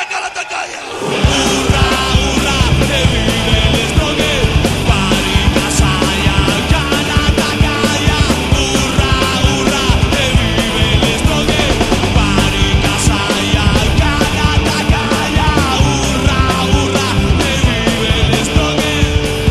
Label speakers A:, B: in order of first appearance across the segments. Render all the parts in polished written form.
A: Galatacaya.
B: Hurra, hurra, que vive el Stronger. Baricasaya, Galatacaya. Hurra, hurra, que vive el Stronger. Baricasaya, Galatacaya. Hurra, hurra, que vive el Stronger.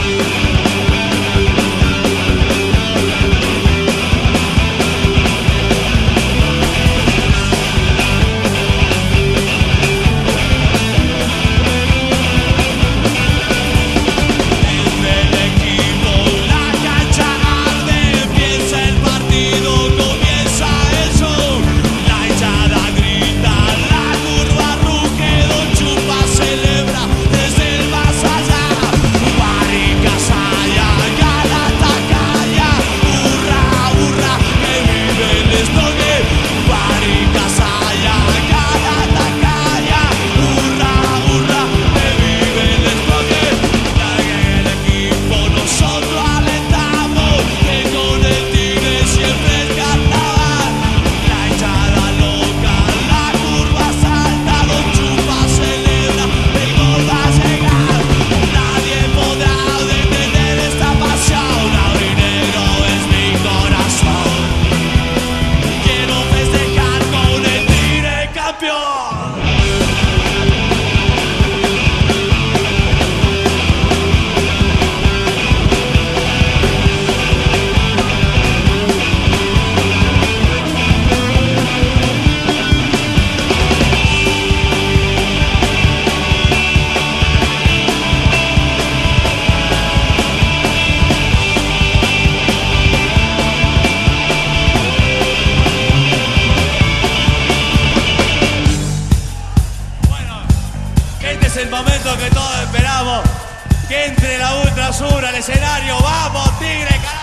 B: Este es el momento que todos esperamos, que entre la Ultra Sur al escenario. ¡Vamos, Tigre, carajo!